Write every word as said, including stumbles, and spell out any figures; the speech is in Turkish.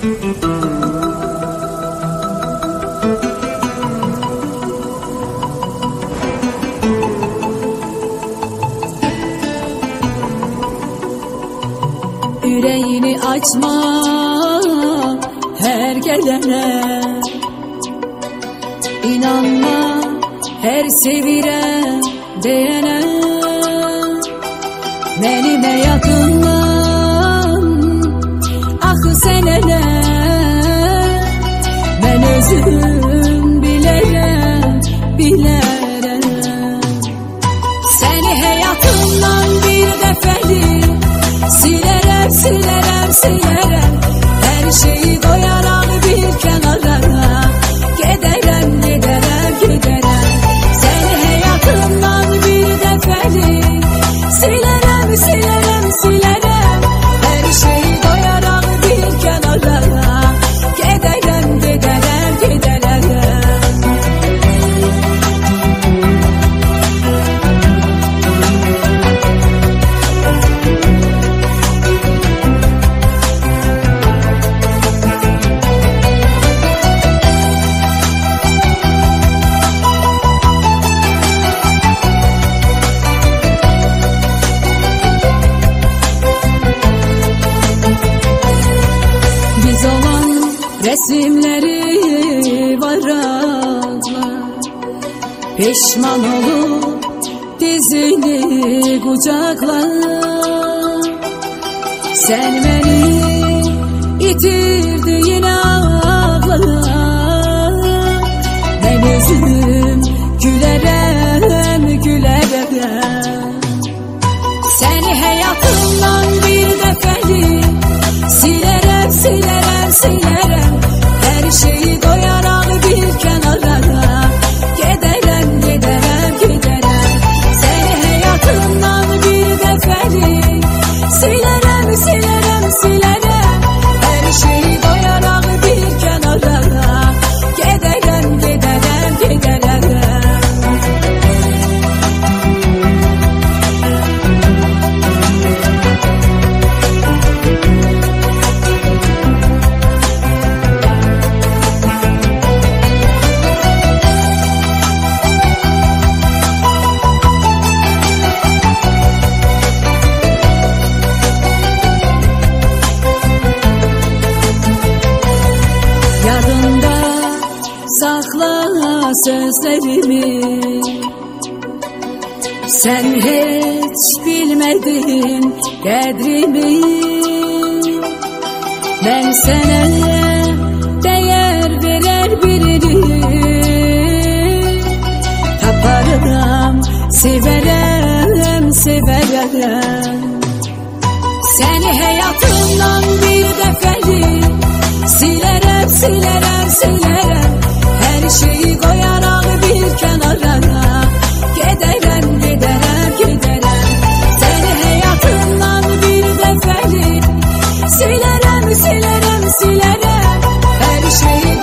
Yüreğini açma her gelene, İnanma her sevirem diyene. Benime yakınlan ahı senene, ben özüm bilerem bilerem. Seni hayatımdan bir defelik silerem silerem silerem. Her şeyi koyarak bir kenara giderem giderem giderem. Seni hayatımdan bir defelik silerem silerem silerem. Her şeyi koyarak bir kenara giderem giderem giderem. Resimleri varaklar, pişman olup dizini kucaklar. Sen beni itirdiğin ağlar, ben özüm gülerem gülerem. Seni hayatımdan bir defelik silerem silerem silerem. Her şeyi koyarak bir kenara giderem giderem giderem. Seni hayatımdan bir defelik silerem silerem silerem. Her şeyi koyarak bir kenara giderem giderem giderem. Yadında sakla sözlerimi, sen hiç bilmedin kadrimi. Ben sana değer verer birini taparım, severem severem. Seni hayatımdan bir defelik silerem silerem silerem. Her şeyi koyarak bir kenara giderem giderem giderem. Seni hayatımdan bir defelik silerem silerem silerem. Her şeyi